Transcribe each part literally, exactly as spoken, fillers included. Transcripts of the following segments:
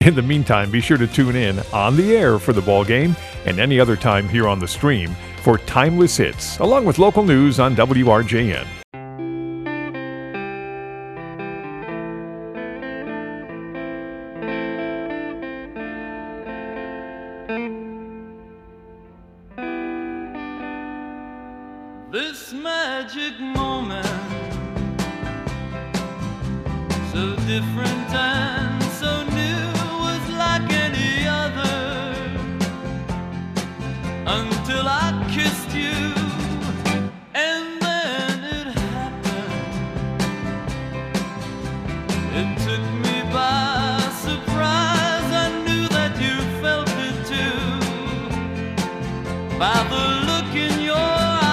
In the meantime, be sure to tune in on the air for the ball game and any other time here on the stream for Timeless Hits, along with local news on W R J N. This magic moment, so different and so new, was like any other, until I kissed you, and then it happened. It took me by surprise. I knew that you felt it too, by the look in your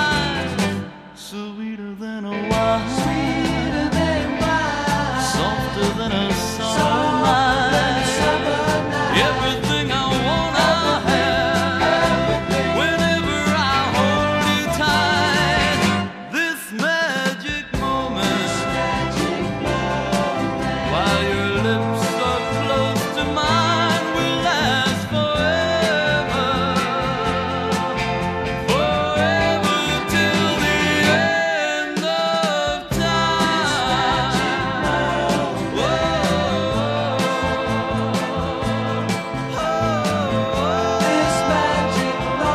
sweeter than a wine, sweeter than wine, softer than a summer night, everything I want I have, whenever I hold you tight. This magic moment, while your lips are close to mine, will last forever, forever till the end of time. Whoa, this magic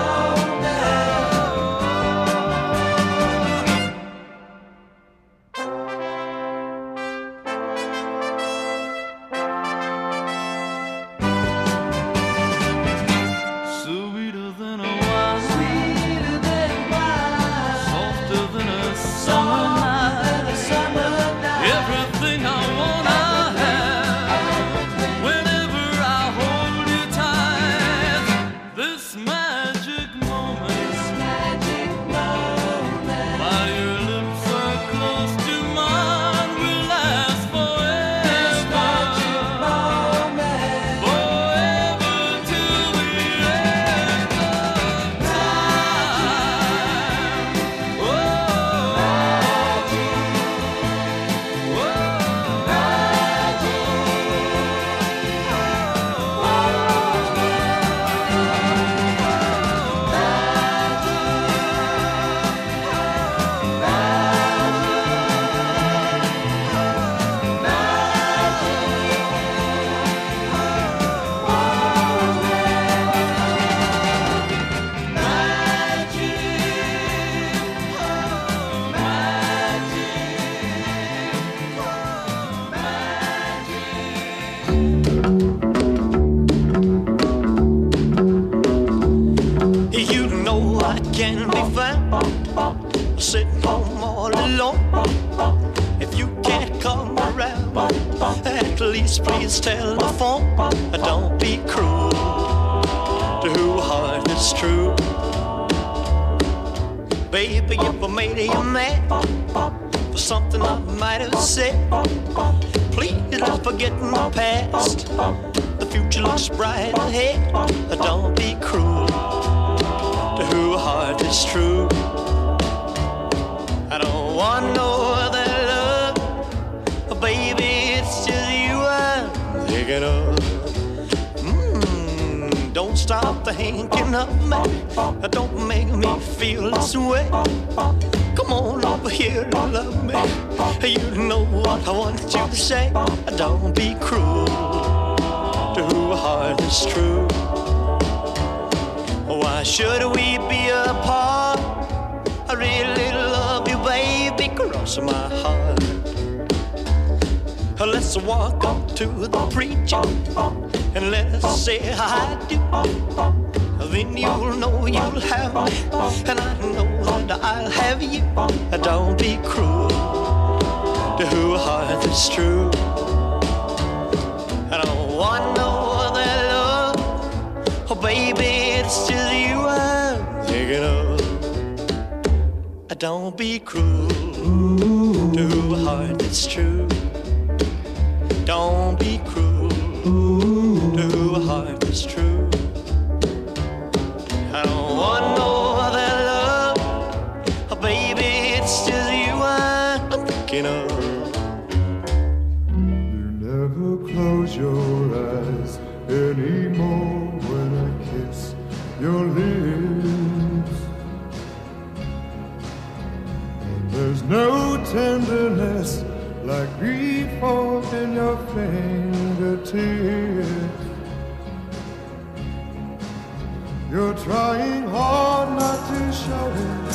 sweeter than a wine, sweeter than wine, softer than a summer night, everything I want I have, whenever I hold you tight. This magic moment, while your lips are close to mine, will last forever, forever till the end of time. Whoa, You know I can be found sitting home all alone. If you can't come around, at least please telephone. Don't be cruel to who heart is true. Baby, if I made you mad for something I might have said, please don't forget my past. The future looks bright ahead. Don't be cruel to who heart is true. I don't want no other love, baby, it's just you I'm thinking of. Mm, don't stop thinking of me, don't make me feel this way. Come on over here and love me, you know what I want you to say. Don't be cruel to who heart is true. Why should we be apart? I really love you, baby, cross my heart. Let's walk up to the preacher and let's say I do. Then you'll know you'll have me, and I know that I'll have you. Don't be cruel to who heart is true. I don't want no other love, oh baby, it's just you I'm thinking of. Don't be cruel to who heart is true. Don't be cruel to who heart is true. I don't want no other love, oh baby, it's just you I'm thinking of. You never close your eyes. anymore when I kiss your lips. And there's no tenderness like grief in your fingertips. You're trying hard not to show it,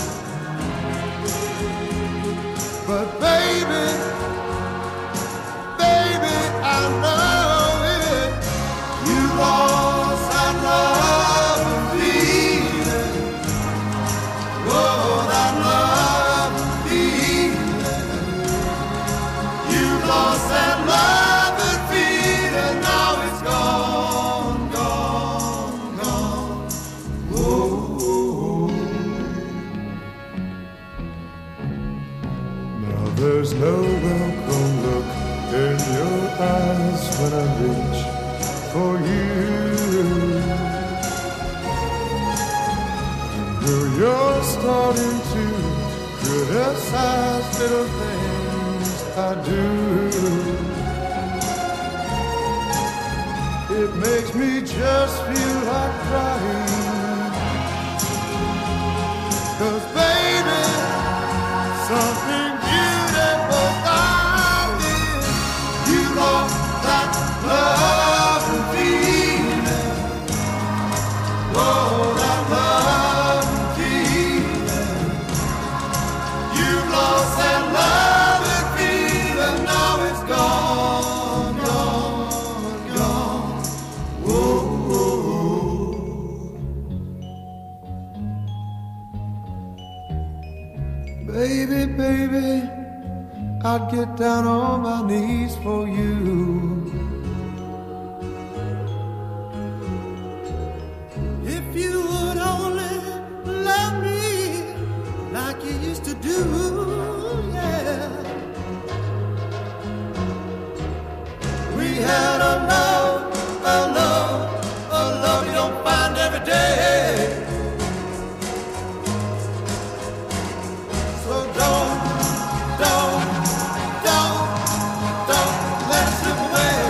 but baby, baby, I know it. You lost that love and feeling. Oh, that love and feeling. You lost that love and feeling. Now it's gone, gone, gone. Whoa. Now there's no welcome look in your eyes when I reach for you. And girl, you're starting to criticize little things I do. It makes me just feel like crying. 'Cause baby, something beautiful found it. You lost that love and feeling. Oh, that love and feeling. You lost that love and feeling. Now it's gone, gone, gone. Whoa, whoa. Baby, baby, I'd get down on my knees for you. If you would only love me like you used to do, yeah. We had a love, a love, a love you don't find every day. So don't, don't, don't, don't let it slip away.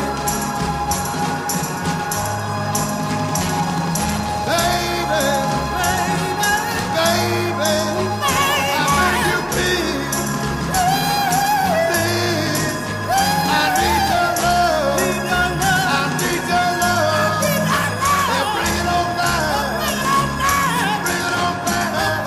Baby, baby, baby, I beg you please, please, I need your love, I need your love, and bring it on down, bring it on down,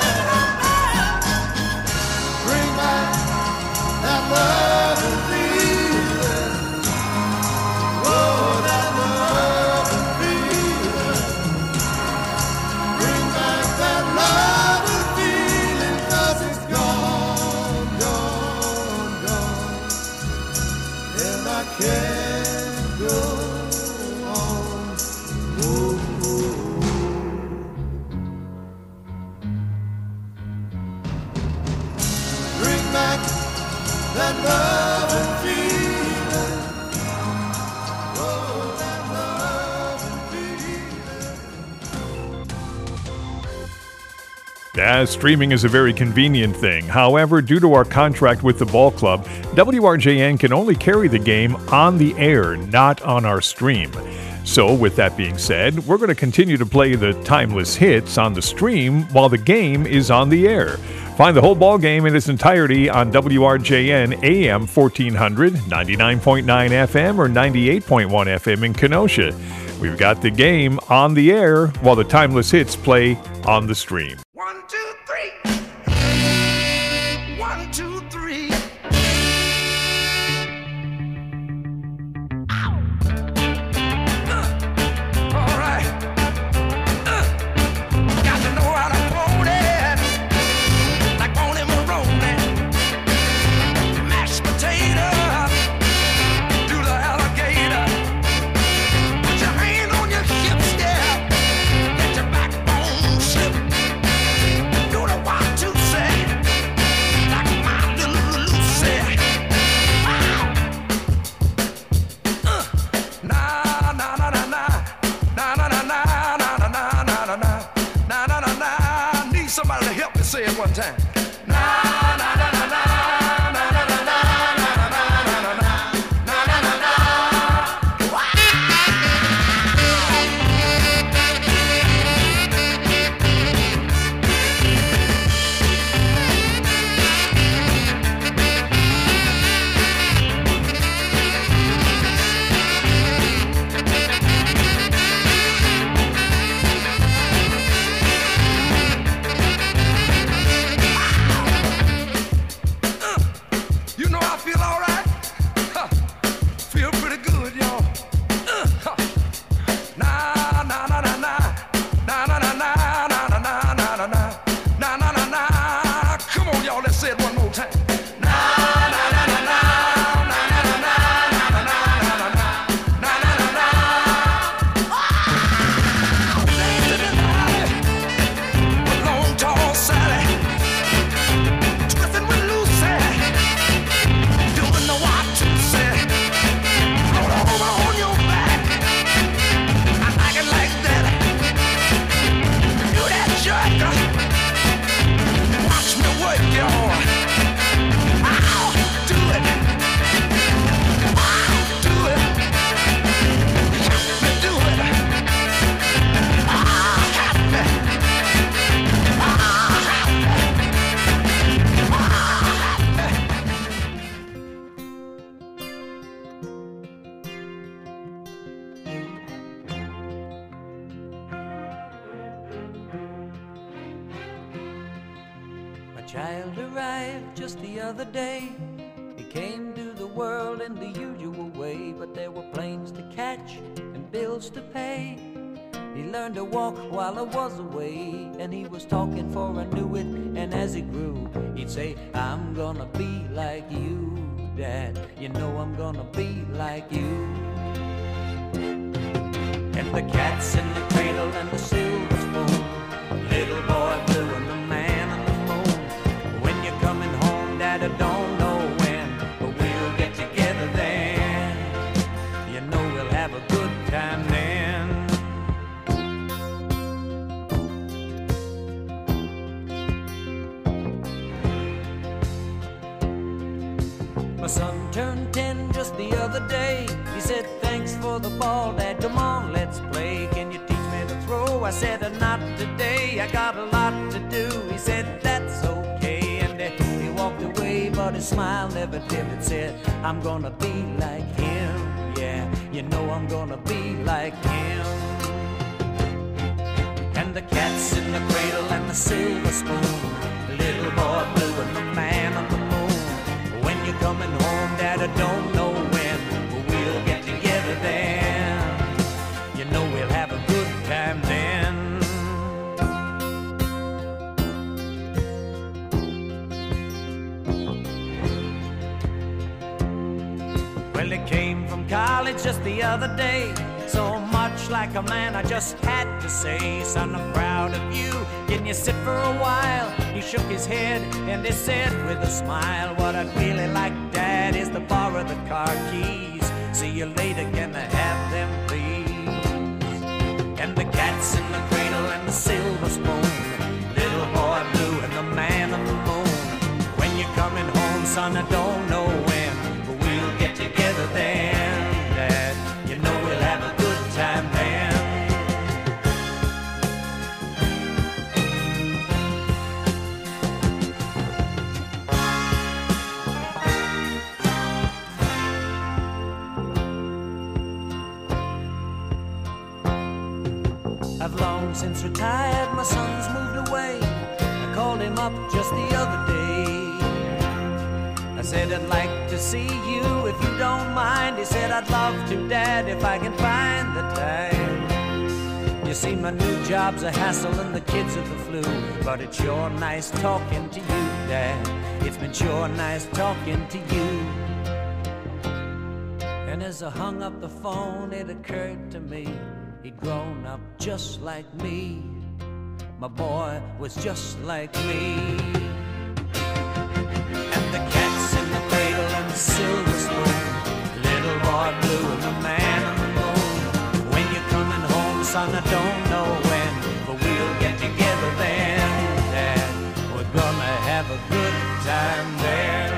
bring back that love and feeling. Oh, that love and feeling. Bring back that love and feeling. 'Cause it's gone, gone, gone. And I can't go on. Oh, oh. Bring back that love and feeling. Oh, that love and feeling. Yeah, streaming is a very convenient thing. However, due to our contract with the ball club, W R J N can only carry the game on the air, not on our stream. So, with that being said, we're going to continue to play the timeless hits on the stream while the game is on the air. Find the whole ball game in its entirety on W R J N A M fourteen hundred, ninety-nine point nine F M, or ninety-eight point one F M in Kenosha. We've got the game on the air while the timeless hits play on the stream. One, two, three. One, two, three. Ow. Uh, all right. Uh, got to know how to hold it. Like Bonnie Maroney. Mashed potato. Do the alligator. Put your hand on your hips, yeah. Let your backbone slip. Do the one, two, say. Like my little Lucy. Wow. Uh, nah, nah, nah, nah, nah. Nah, nah, nah, nah, nah, nah, nah, nah, nah, nah. Nah, nah, nah, nah. Need somebody to help me say it one time. Nah, nah, nah, nah, nah. Nah, nah, nah, nah, nah, nah, nah, nah, nah, nah, nah, nah, nah. Wow. child arrived just the other day. He came to the world in the usual way, but there were planes to catch and bills to pay. He learned to walk while I was away, and he was talking for I knew it. And as he grew, he'd say, I'm gonna be like you, Dad. You know I'm gonna be like you. And the cat's in the cradle and the silver spoon, little boy blue and the man on the moon. When you're coming home, Dad, I don't know when, but we'll get together then. You know we'll have a good time then. My son turned ten just the other day. He said, thanks for the ball, Dad, come on, let's play. Can you teach me to throw? I said, not today, I got a lot to do. He said, that's okay, and uh, he walked away, but his smile never dimmed. Said, I'm gonna be like him, yeah, you know I'm gonna be like him. And the cat's in the cradle and the silver spoon, the little boy blue and the man on the moon. When you're coming home, Dad, I don't know when, but we'll get together then. You know we'll have a good time then. Well, he came from college just the other day. So much like a man, I just had to say, son, I'm proud of you. Can you sit for a while? He shook his head and he said with a smile, what I'd really like, Dad, is to borrow the car keys. See you later, can I have them, please? And the cat's in the cradle and the silver spoon, little boy blue and the man on the moon. When you're coming home, son, I don't know when, but we'll get together then, Dad. You know we'll have a good time then. I've long since retired, my son's moved away. I called him up just the other day. I said, I'd like to see you if you don't mind. He said, I'd love to, Dad, if I can find the time. You see, my new job's a hassle and the kids are the flu, but it's sure nice talking to you, Dad. It's been sure nice talking to you. And as I hung up the phone, it occurred to me, he'd grown up just like me. My boy was just like me. And the cat's in the cradle and the silver spoon, little boy blue and the man on the moon. When you're coming home, son, I don't know when, but we'll get together then, Dad. We're gonna have a good time then.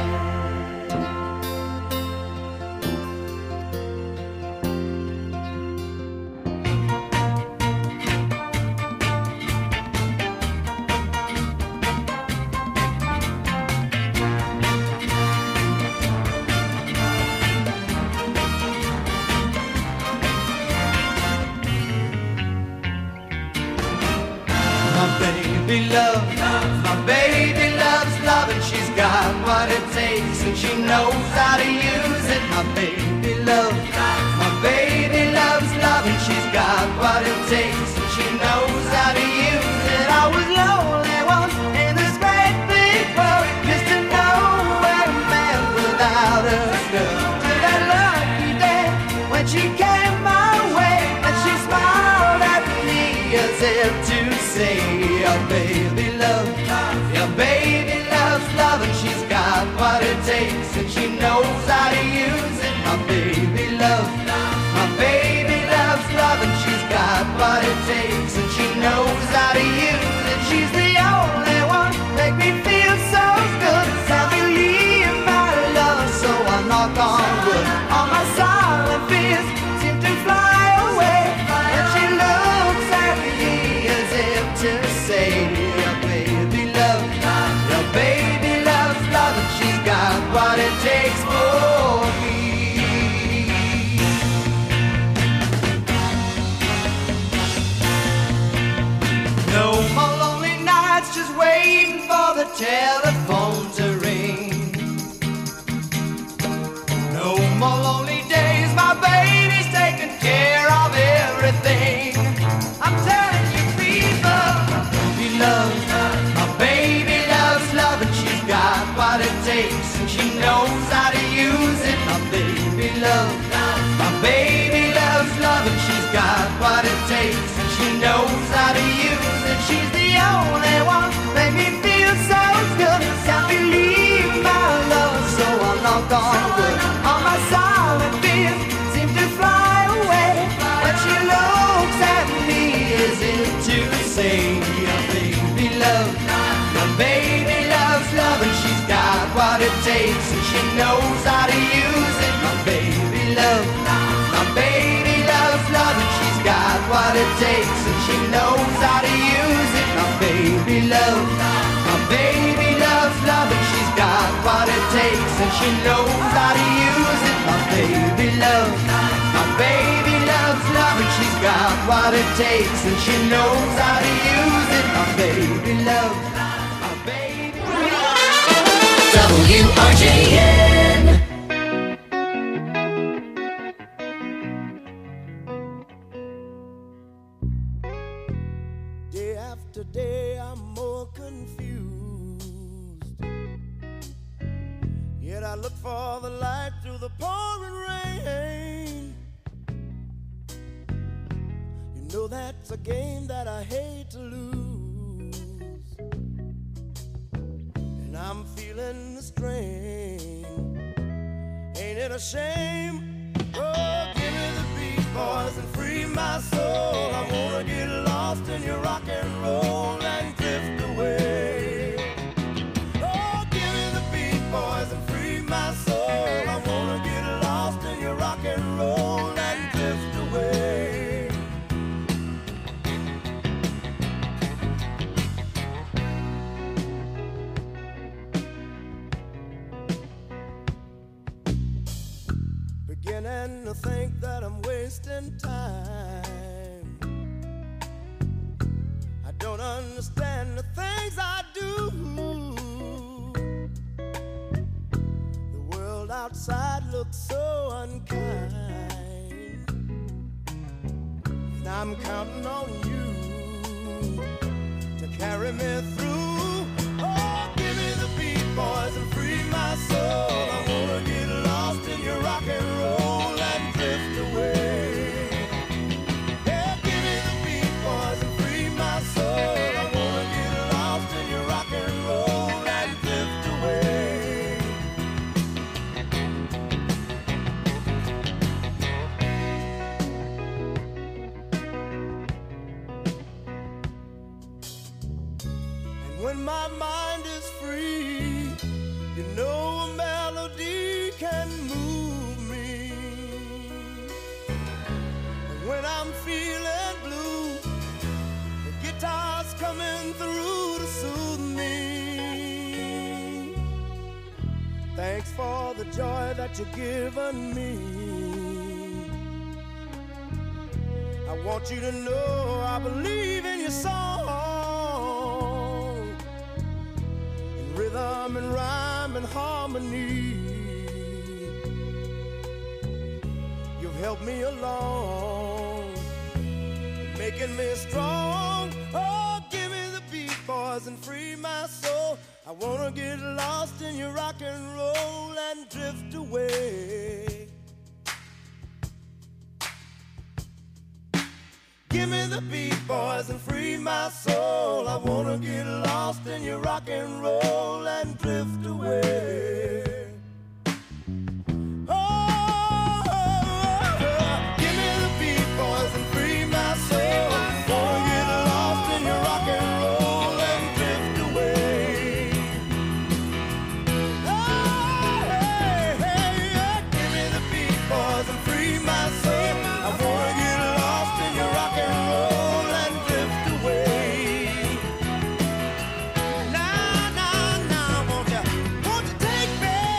Baby love, my baby loves love, and she's got what it takes, and she knows how to use it. My baby love, my baby loves love, and she's got what it takes, and she knows how to use it. I was lonely once in this great big world, just to know where a man without a girl. To that lucky day when she came my way, and she smiled at me as if to say, your baby love, your baby loves love, and she's got what it takes, and she knows how to use it. My baby love, my baby loves love, and she's got what it takes, and she knows how to use it. She's the only one make me feel so good. I believe my love, so I knock on wood. All my silent fears seem to fly away, and she looks at me as if to telephone to ring. No more lonely days, my baby's taking care of everything. I'm telling you, people, we love, my baby loves love, and she's got what it takes, and she knows how to use it. My baby loves, my baby loves love, and she's got what it takes, and she knows how to use it. She's the only one, make me feel so good. Can't believe my love, so I knock on wood. All my silent fears seem to fly away when she looks at me, as if to say, my baby loves, my baby loves love, and she's got what it takes, and she knows how to use it. My baby loves, my baby loves love, and she's got what it takes, and she knows how to use it. My baby loves, my baby loves love, and she's got what it takes, and she knows how to use it. My baby loves, my baby loves love, and she's got what it takes, and she knows how to use it. My baby loves, my baby loves. W R J N. Day after day, I'm more confused. Yet I look for the light through the pouring rain. You know that's a game that I hate to lose, and I'm feeling the strain. Ain't it a shame? Oh, give me the beat, boys, and free my soul. I wanna get lost in your rock and roll and drift away. Oh, give me the beat, boys, and free my soul. I wanna get lost in your rock and roll and drift away. Beginning to think that I'm wasting time. I don't understand the things I do. The world outside looks so unkind, and I'm counting on you to carry me through. Oh, give me the beat, boys, and free my soul. I wanna get lost in your rock and roll and drift away. Yeah, give me the beat, boys, and free my soul. I wanna get lost in your rock and roll and drift away. And when my mind is free, you know a melody can move me. And when I'm feeling blue, the guitar's coming through to soothe me. Thanks for the joy that you've given me. I want you to know I believe in your song, in rhythm and rhyme and harmony. You've helped me along, making me strong. Oh, give me the beat, boys, and free my soul. I wanna get lost in your rock and roll and drift away. Give me the beat, boys, and free my soul. I wanna get lost in your rock and roll and drift away. Oh, oh, oh, oh. Give me the beat, boys, and free my soul. Wanna get lost in your rock and roll and drift away. Oh, hey, hey, yeah. Give me the beat, boys, and free my soul. I wanna get lost in your rock and roll and drift away. Now, now, now, won't you, won't you take me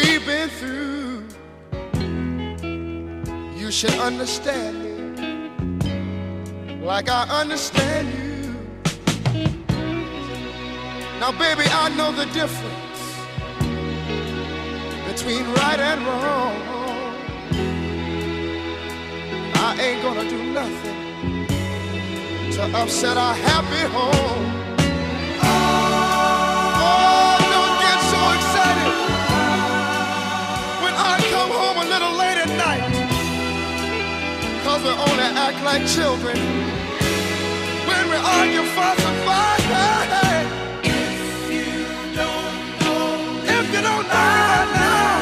we've been through, you should understand me like I understand you. Now, baby, I know the difference between right and wrong. I ain't gonna do nothing to upset our happy home. Oh, don't get so excited when I come home a little late at night, 'cause we only act like children when we argue, fuss, and fight. Hey, hey. If you don't know right now,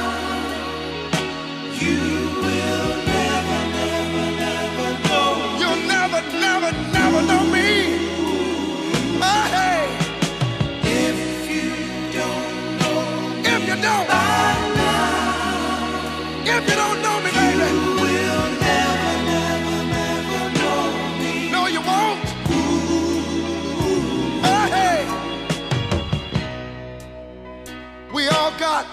you will never, never, never know. You'll never, never, never know me. Oh, hey. If you don't know, if you don't, if you don't know me, baby, you will never, never, never know me. No, you won't. Oh, hey. We all got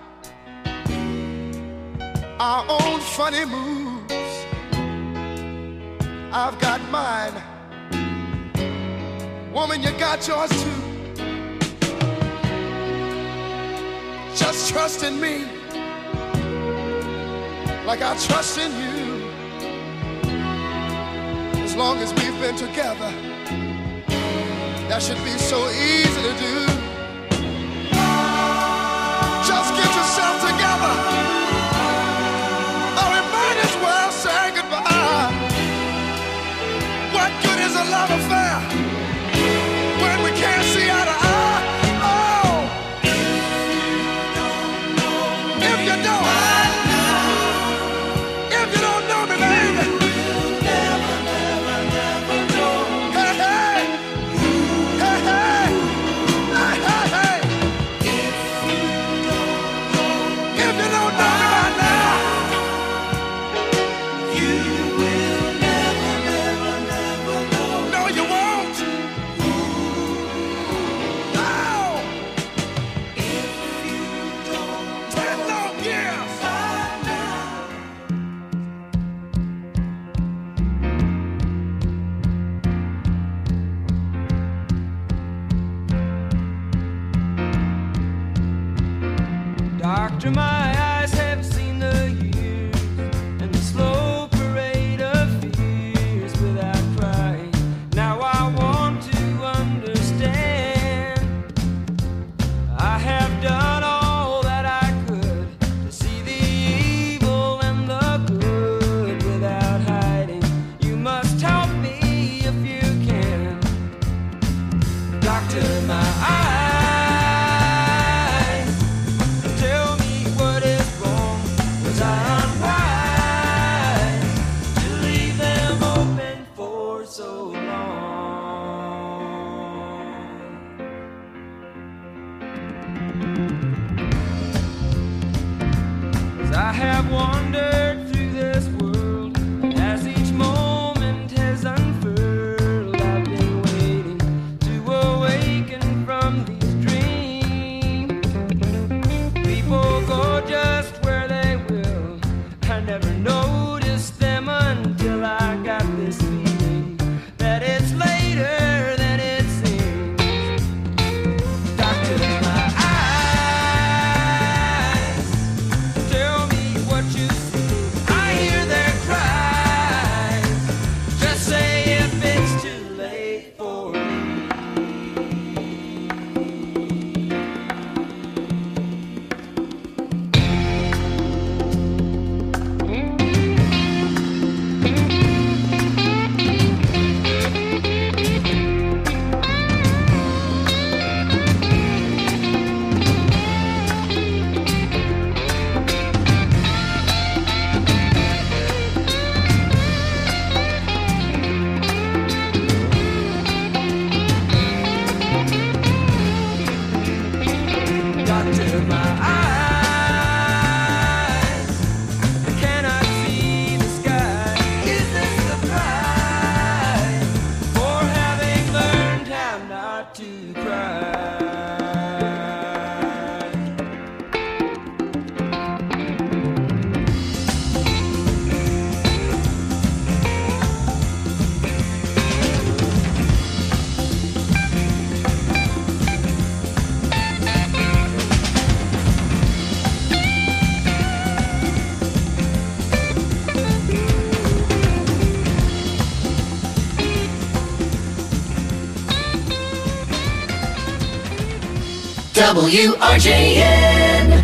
our own funny moves. I've got mine. Woman, you got yours too. Just trust in me like I trust in you. As long as we've been together, that should be so easy to do. Just get yourself together, or we might as well say goodbye. What good is a love affair when we can't see eye to eye? Oh, if you don't, if you don't know me, baby, you'll never, never, never know. Hey, hey, hey, hey, hey, hey, hey. If you don't know me by now, you will never, never, never know. No, you won't. No. If you don't ten long years by now. Doctor, my eyes have seen the years and the slow parade of fears without crying. Now I want to understand. I have done all that I could to see the evil and the good without hiding. You must help me if you can. Doctor, my eyes, tell me what is wrong. Was I unwise to leave them open for so long? 'Cause I have wandered through this world as each moment has unfurled. I've been waiting to awaken from these dreams. People go just where they will. I never noticed them until I got this feeling that it's later than it seems. Doctor, my eyes, tell me what you W R J N.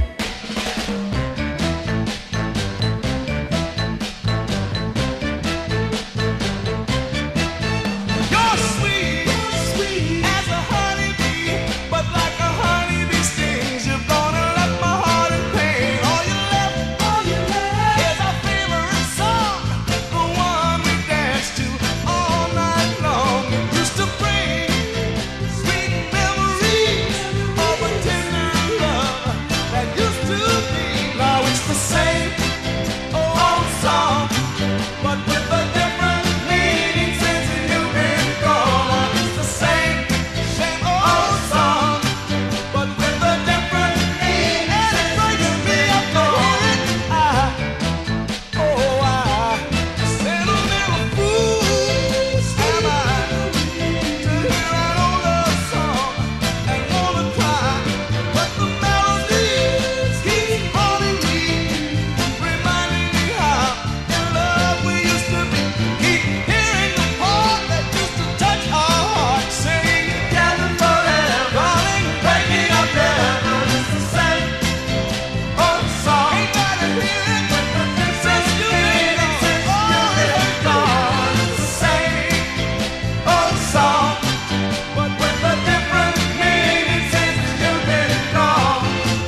You're sweet, sweet as a honeybee, but like a honeybee stings, you're gonna left my heart in pain. All you left, all you left is our favorite song, the one we danced to all night long. It used to bring sweet memories of a tender love that used to be. Now it's the same old song, but with a different meaning since you've been gone. It's the same, same old song, but with a different meaning. And it breaks me up to hear it. I, oh, I sentimental fool am I to hear an old love song and wanna cry, but the melodies keep haunting me, reminding me how in love we used to be. Keep hearing the part that used to touch our hearts, singing together forever, darling, breaking up never. It's the same old song. Ain't got to hear it since you've been gone. It's the same old song, but with a different meaning since you've been gone.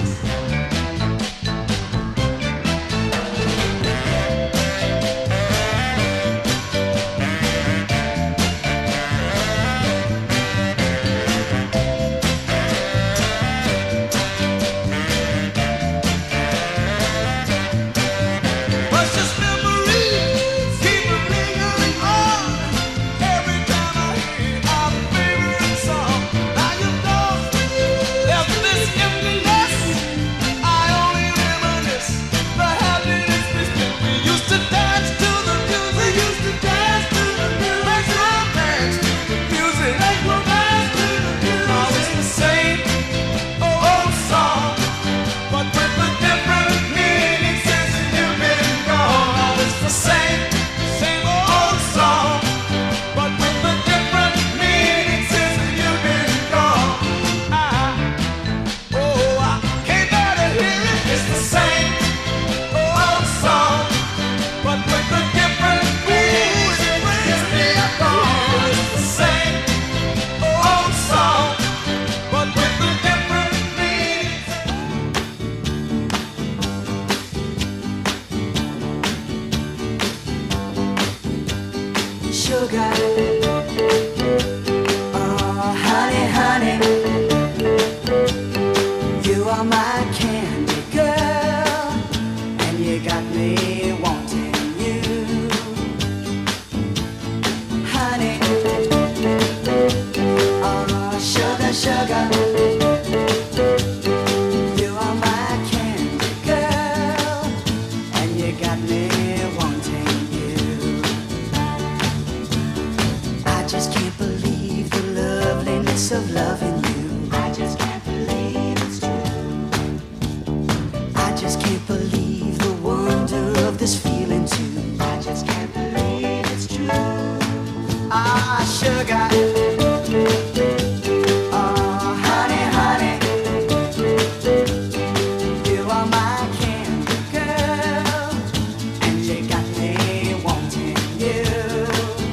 Precious memories keep lingering on. Every time I hear our favorite song. Now you know, left this emptiness, I only reminisce the happiness we spent. We used to dance to the music. We used to dance to the music. Make romance to the music. Make romance to the music. Now it's the same old song, but with a different meaning since you've been gone. Now it's the same, same old song, but with a different meaning since you've been gone. I, oh, I can't bear to hear it. It's the same old song, but with a different meaning since you've gone. It's the same old song, but with a different meaning. Sugar, oh honey, honey, you are my candy girl, and you got me wanting you, honey. Oh sugar, sugar, you are my candy girl, and you got me wanting you. I just can't believe the loveliness of loving you. I just can't believe it's true. I just can't believe the wonder of this feeling too. I just can't believe it's true. Ah, sugar. Oh, honey, honey. You are my candy girl, and you got me wanting you.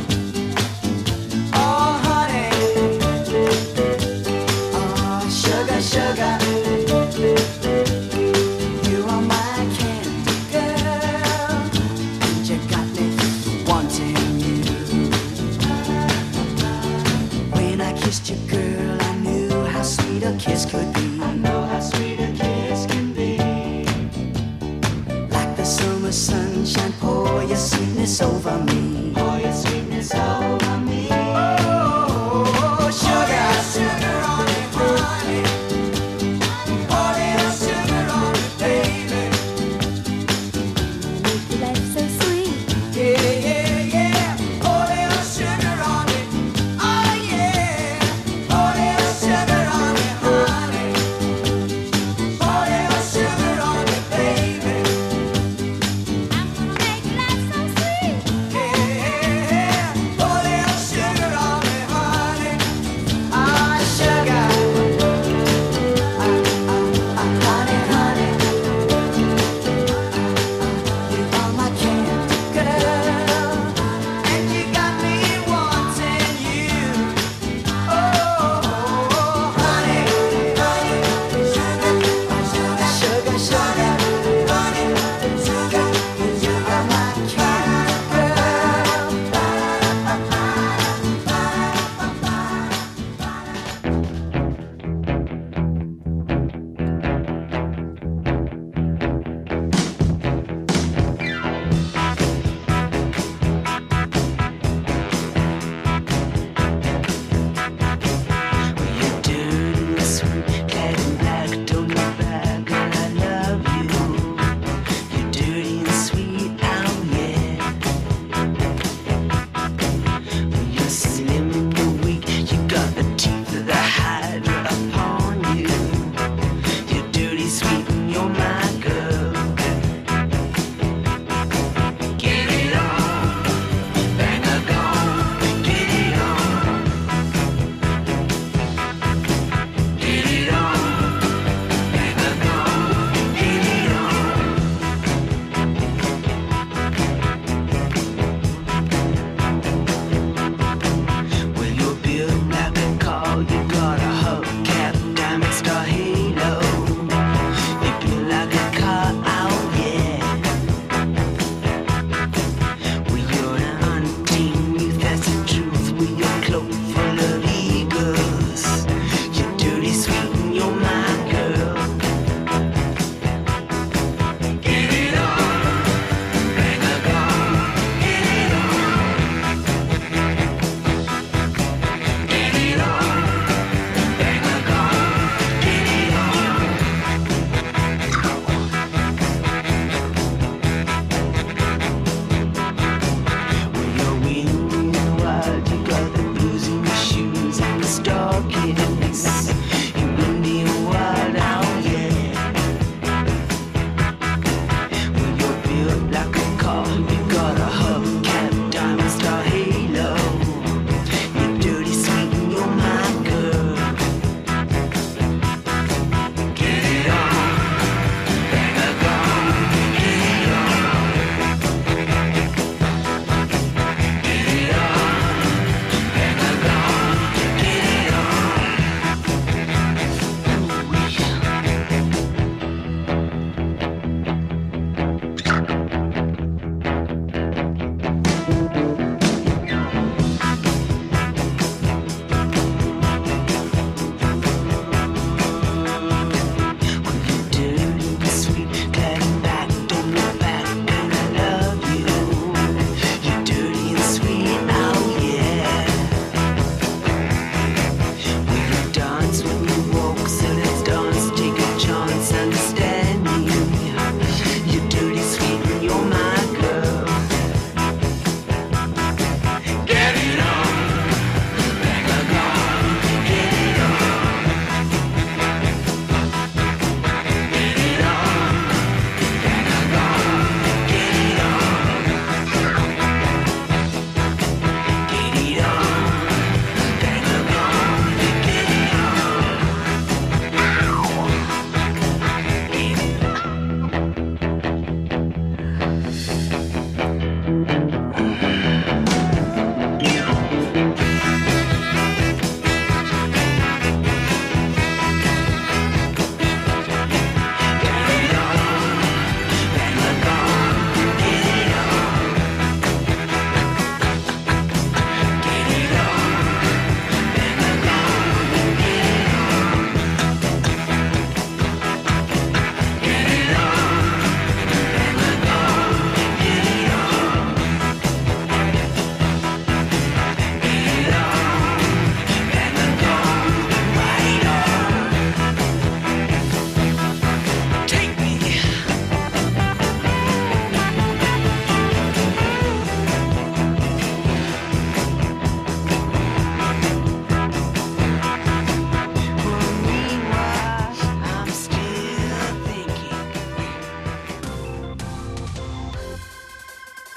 Oh, honey, oh, sugar, sugar, you are my candy girl, and you got me wanting you. When I kissed you, girl, I knew how sweet a kiss could be. I know how sweet a kiss can be. Like the summer sunshine, pour your sweetness over me. Pour your sweetness over me. Oh, sugar, sugar on it, honey. Pour little sugar on it, baby. Make your life so sweet. Yeah, yeah, yeah. Pour little sugar on it. Oh, yeah. Pour little sugar on it, honey. Pour little sugar on it, baby. I'm gonna make your life so sweet. Yeah, pour little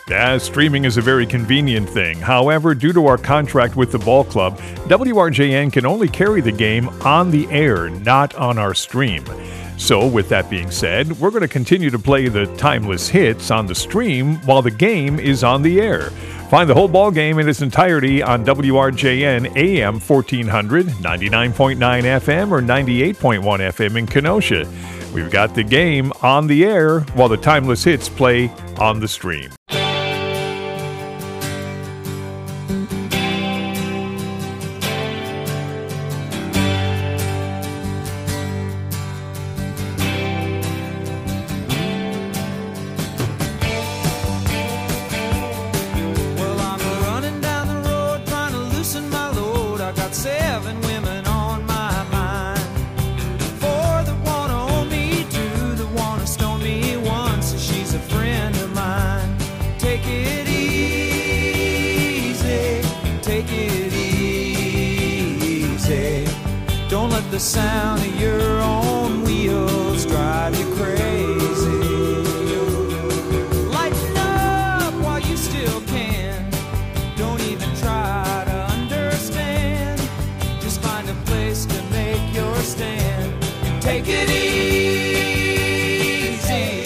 Yeah, streaming is a very convenient thing. However, due to our contract with the ball club, W R J N can only carry the game on the air, not on our stream. So, with that being said, we're going to continue to play the timeless hits on the stream while the game is on the air. Find the whole ball game in its entirety on W R J N A M fourteen hundred, ninety-nine point nine F M, or ninety-eight point one F M in Kenosha. We've got the game on the air while the timeless hits play on the stream. Well, I'm running down the road trying to loosen my load. I got seven women on my mind. Four that wanna own me, two that wanna stone me, one says she's a friend of mine. Take it easy, take it easy. Don't let the sound of your own wheels drive you crazy. Lighten up while you still can. Don't even try to understand. Just find a place to make your stand. Take it easy.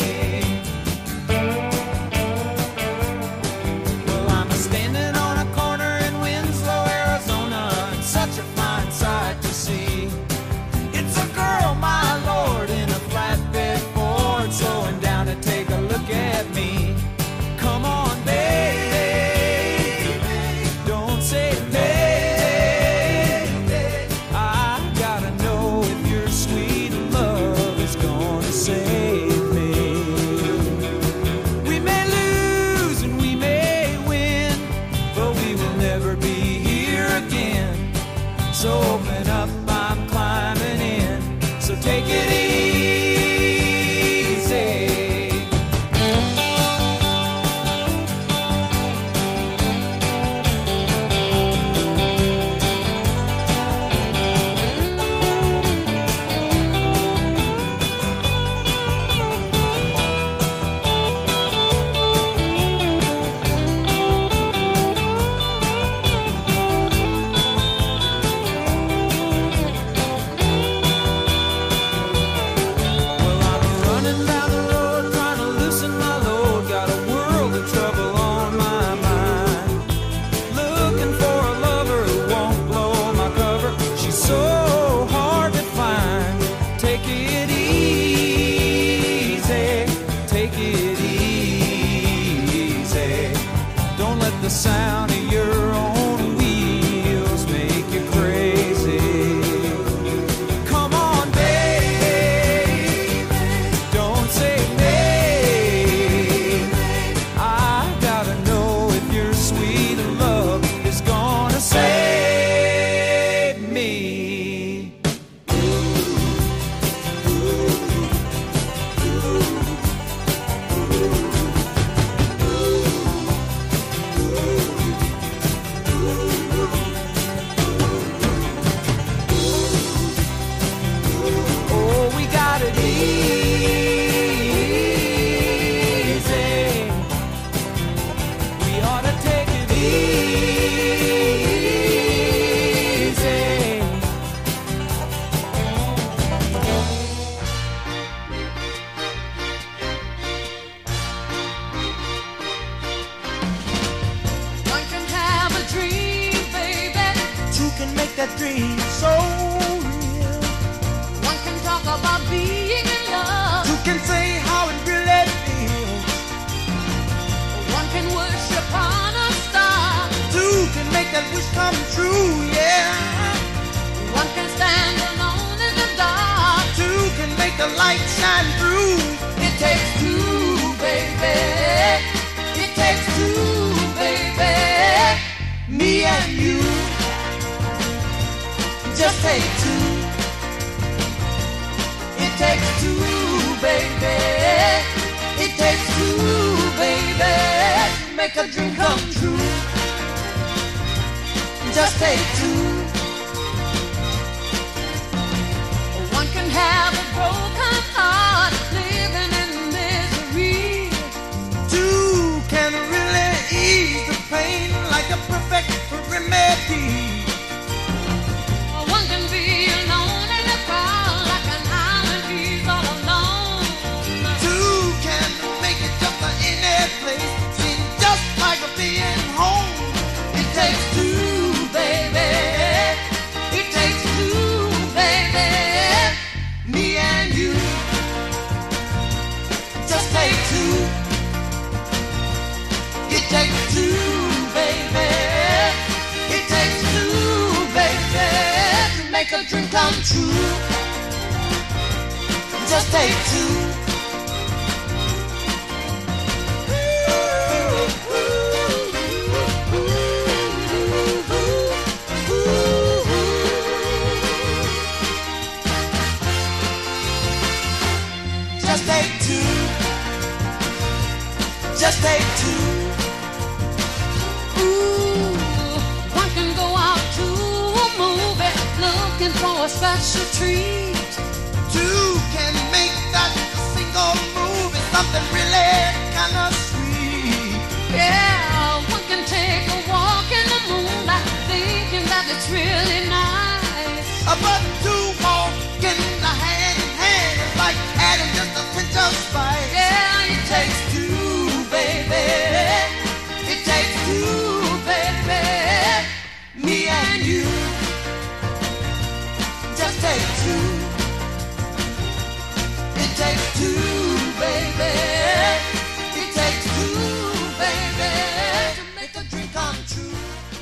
Well, I'm standing on a corner in Winslow, Arizona, and such a fine sight to see. It's a girl, my lord, in a flatbed Ford, slowing down to take a look at me. Come on, baby, don't say maybe. I gotta know if your sweet love is gonna save me. We may lose and we may win, but we will never be here again. So open up, I'm climbing in. So take it easy. Well, I'm running down the road trying to loosen my load. Got a world of trouble on my mind. Looking for a lover who won't blow my cover. She's so hard to find. Take it easy. Take it easy. Don't let the sound of your own wheels make you crazy. Come on, baby, don't say maybe. I gotta know if your sweet love is gonna save me. Oh, we got it easy. We ought to take it easy. One can have a dream, baby. Two can make that dream so real. One can talk about being in love. Two can say how it really feels. One can wish upon a star. Two can make that wish come true, yeah. One can stand alone in the dark. Two can make the light shine through. It takes two, baby. It takes two, baby. Me and you, Just take two. It takes two, baby. It takes two, baby. Make a dream come true. Just take two. One can have a broken heart, living in misery. two can really remedy. One can be alone in the crowd like an island he's all alone. Two can make it just to any place, seem just like being home. It takes two, baby. It takes two, baby. Me and you, Just take two. it takes two, baby. It takes two, baby, to make a dream come true. Just take two. Just take two. Just take two. Ooh, one can go out to a movie looking for a special treat. Two can make that single movie something really kind of sweet. Yeah, one can take a walk in the moonlight thinking that it's really nice. Uh, But two walking hand in hand is like adding just a pinch of spice. Yeah, it takes two, baby. It takes two, baby. Me and you. Just take two. It takes two, baby. It takes two, baby, to make a dream come true.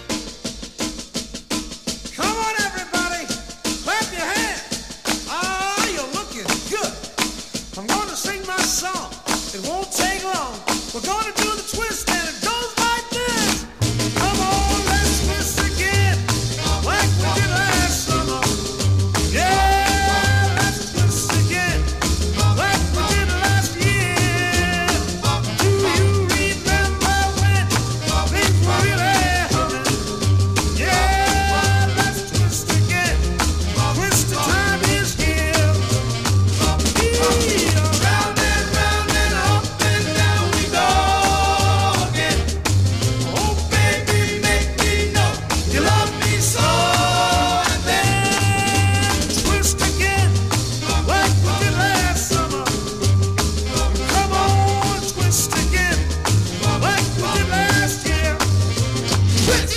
Come on, everybody, clap your hands. Ah, you're looking good. I'm going to sing my song. It won't take long. We're going to do the twist, and it goes like this. Come on, let's twist again, like we did last summer. Yeah, let's twist again, like we did last year. Do you remember when things were really humming? Yeah, let's twist again. Twist the time is here. Round and round and up and down we go again. Oh, baby, make me know you love me so. And then twist again, like we did last summer. Come on, twist again, like we did last year. Twist.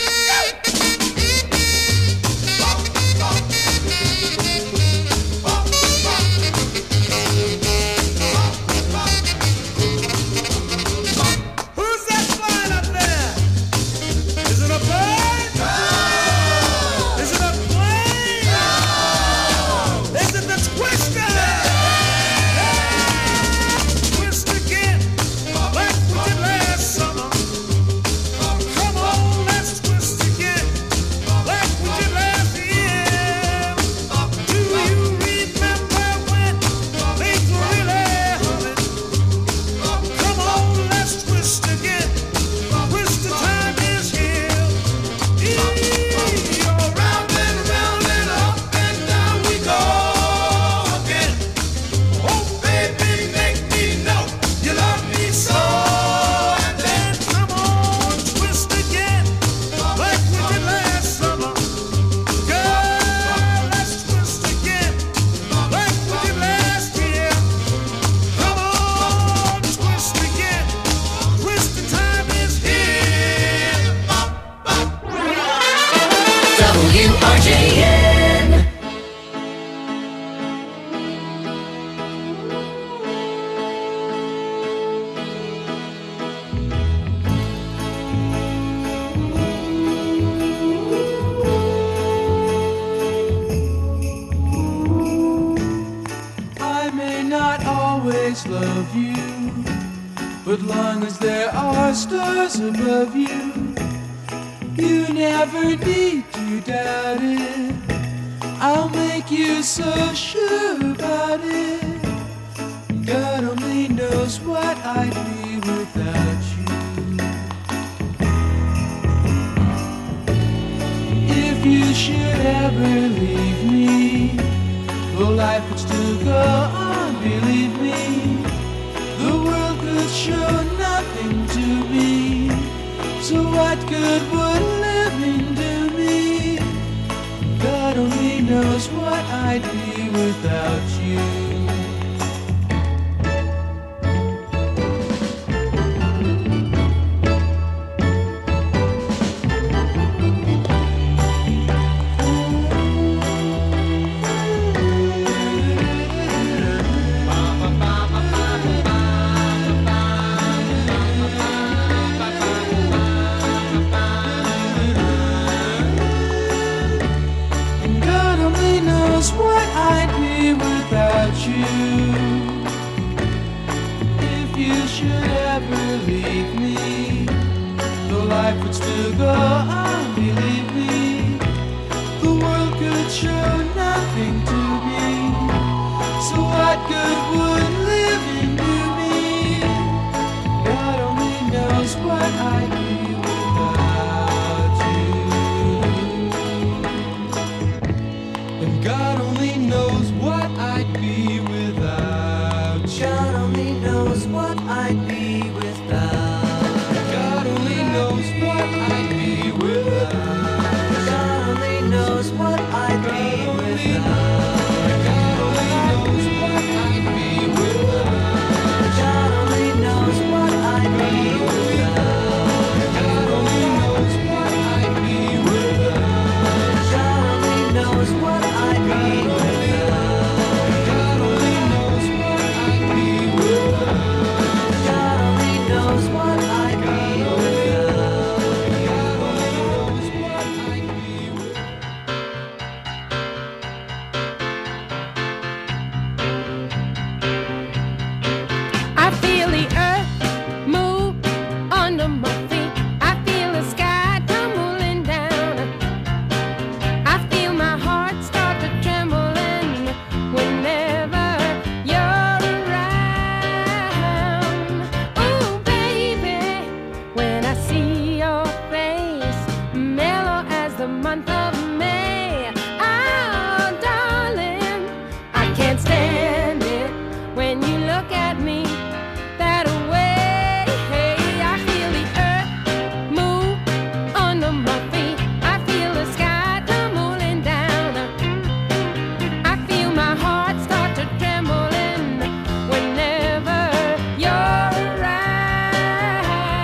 Who's that flying up there? Is it a bird? Is it a plane? Is it the twister? Twist again, like we did last summer. Come on, let's twist again, like we did last year. Do you remember when things were really humming? Come on, let's twist again. Twist the time is here. You're round and round and up and down we go again. Oh, baby, make me know you love me so. And then come on, twist again, like we did last summer. Girl, let's twist again, like we did last year. Come on, twist again. Twist the time is here. W R J N. I may not always love you, but long as there are stars above you, you never need to doubt it. I'll make you so sure about it. God only knows what I'd be without you. If you should ever leave me, though life would still go on, believe me, the world could show nothing to me. So what good would living do without you. What I'd be without you. If you should ever leave me, the life would still go on, believe me. The world could show nothing to me, so what good would living do me? God only knows what I'd be without you. And God only knows what I'd be without you. God only knows what I'd be without. God only knows what I'd be without. God only knows what I'd be without. God only knows what I'd be without. God only knows what I'd be without. God only knows what I'd be without. God only knows what I'd be without. God only knows what I'd be without. God only knows what I'd be without. God only knows what I'd be without. I feel the earth move under my feet. I feel the sky tumbling down. I feel my heart start to trembling whenever you're around. Oh, baby, when I see your face, mellow as the month of May. Oh, darling, I can't stand it when you look at me that way. I feel the earth move under my feet. I feel the sky tumbling down. I feel my heart start to trembling whenever you're around.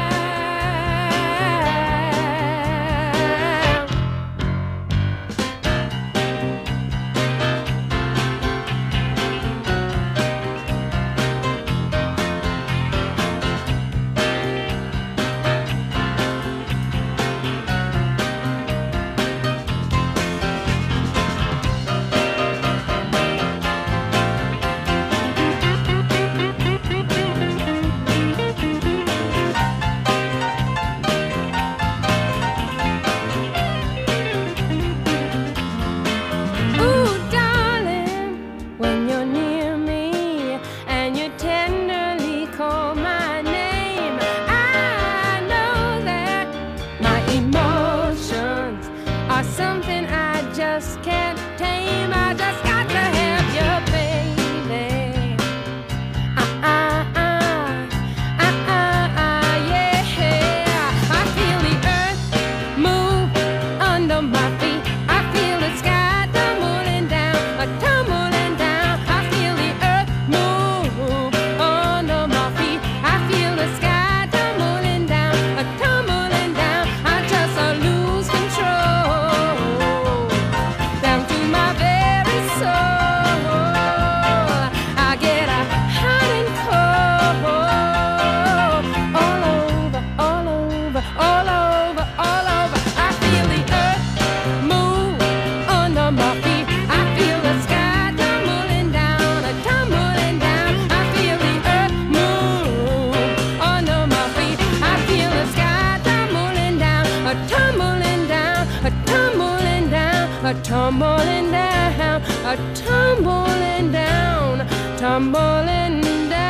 Ooh, darling, when you're near me and you tenderly call my name, I know that my emotions are something I just can't tame. I just got to have you, baby. Uh, uh, uh, uh, uh, uh, yeah. I feel the earth move under my feet. I feel the sky tumbling down, a tumbling down. I feel the earth move under my feet. I feel the sky tumbling down, a tumbling down. I just uh, lose control down to my very soul. I get a hot and cold all over, all over, all over, all over. I feel the earth move under my feet. I feel the sky tumbling down, a tumbling down. I feel the earth move under my feet. I feel the sky tumbling down, a tumbling down, a tumbling down, a tumbling down, a tumbling down, tumbling down.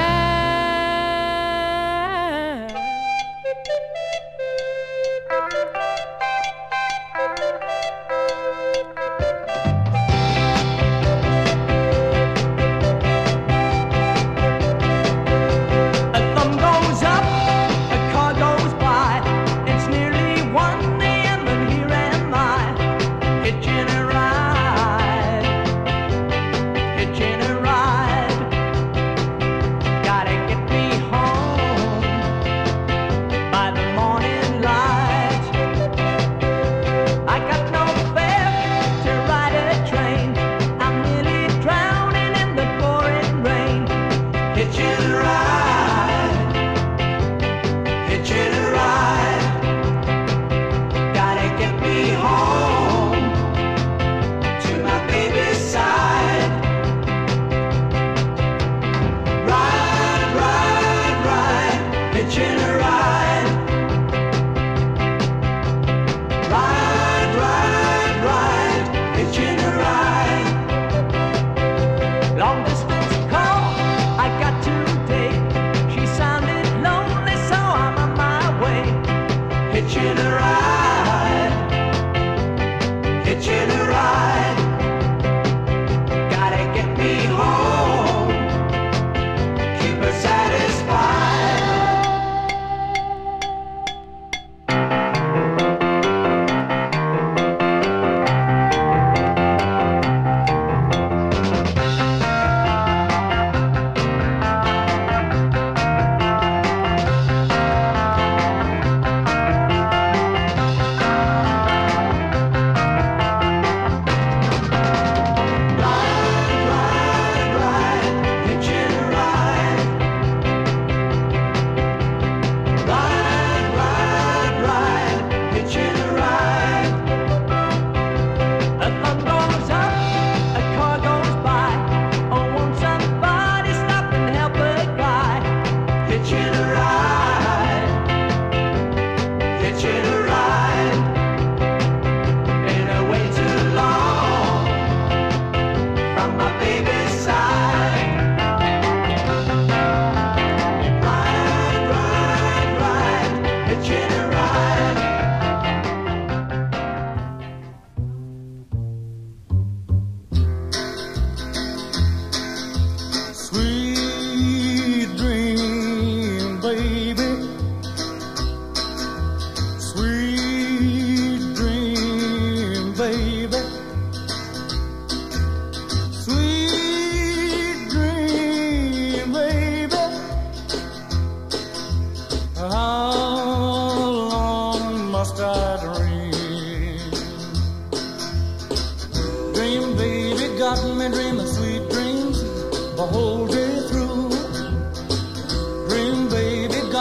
A thumb goes up, a car goes by. It's nearly one a.m. and here am I, hitching a ride.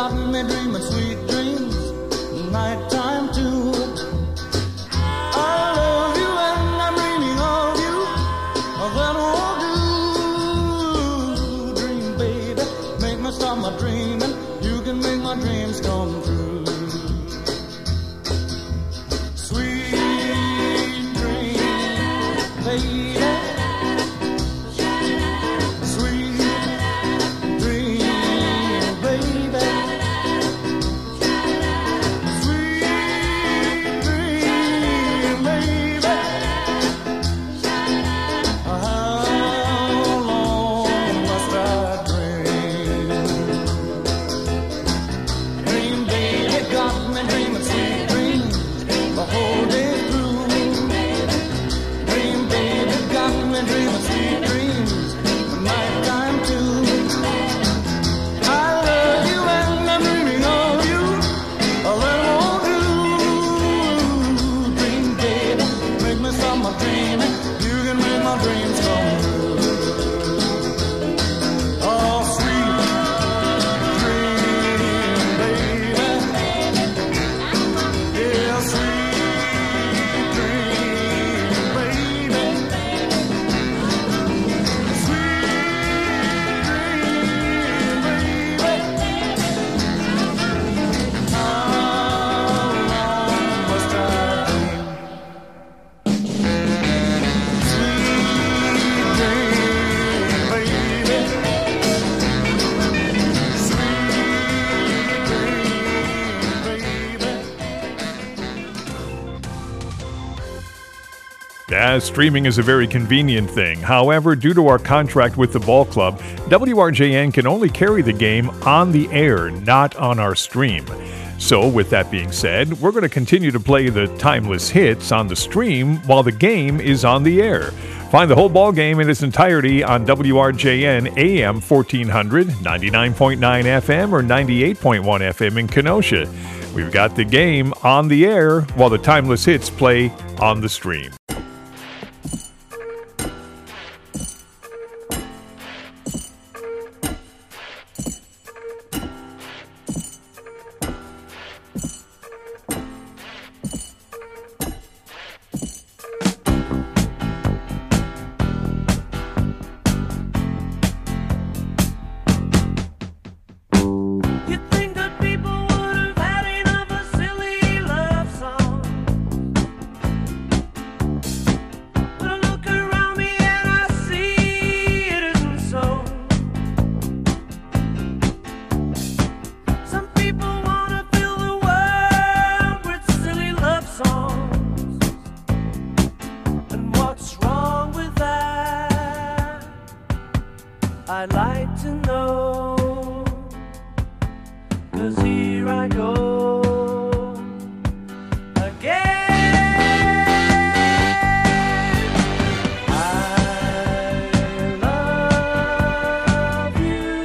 got me dreaming sweet dreams, nighttime too. I love you and I'm dreaming of you, that won't do. Dream, baby, make me stop my dreaming. You can make my dreams come true. Sweet dream, baby. Yeah, streaming is a very convenient thing. However, due to our contract with the ball club, W R J N can only carry the game on the air, not on our stream. So, with that being said, we're going to continue to play the timeless hits on the stream while the game is on the air. Find the whole ball game in its entirety on W R J N A M fourteen hundred, ninety-nine point nine F M, or ninety-eight point one F M in Kenosha. We've got the game on the air while the timeless hits play on the stream. I'd like to know, 'cause here I go again. I love you.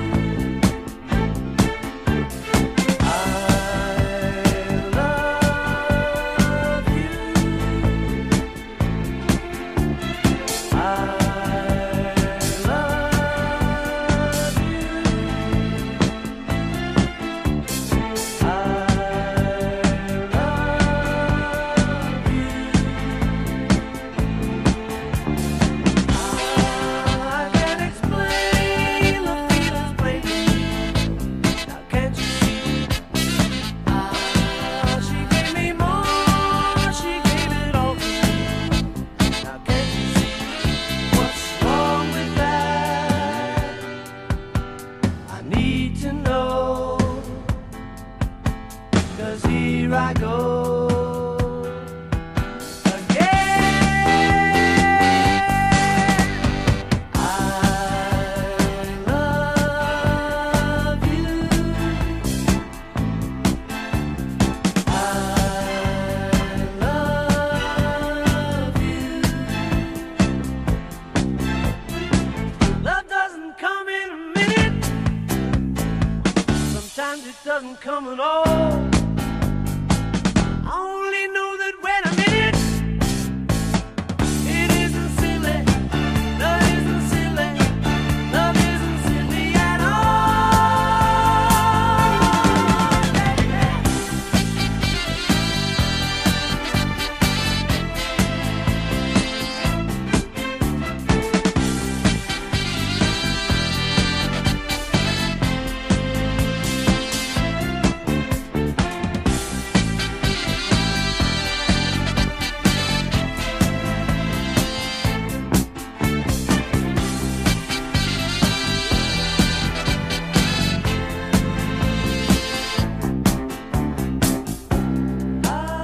I love you. I here I go again. I love you. I love you. Love doesn't come in a minute. Sometimes it doesn't come at all.